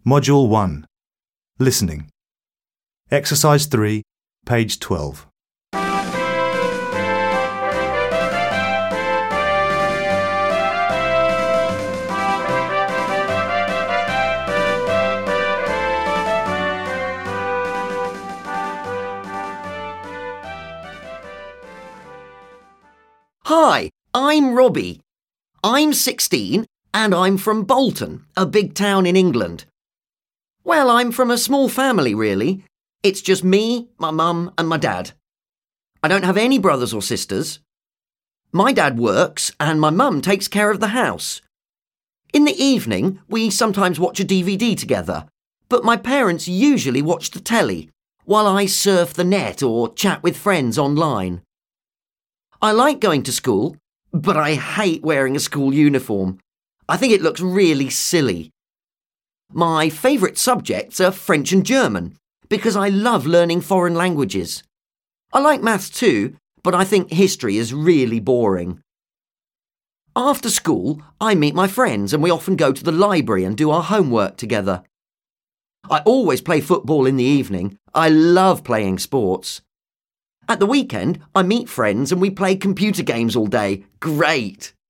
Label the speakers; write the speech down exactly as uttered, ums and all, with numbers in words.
Speaker 1: Module one. Listening. Exercise three, page twelve.
Speaker 2: Hi, I'm Robbie. I'm sixteen and I'm from Bolton, a big town in England. Well, I'm from a small family, really. It's just me, my mum and my dad. I don't have any brothers or sisters. My dad works and my mum takes care of the house. In the evening, we sometimes watch a D V D together, but my parents usually watch the telly while I surf the net or chat with friends online. I like going to school, but I hate wearing a school uniform. I think it looks really silly. My favourite subjects are French and German, because I love learning foreign languages. I like maths too, but I think history is really boring. After school, I meet my friends and we often go to the library and do our homework together. I always play football in the evening. I love playing sports. At the weekend, I meet friends and we play computer games all day. Great!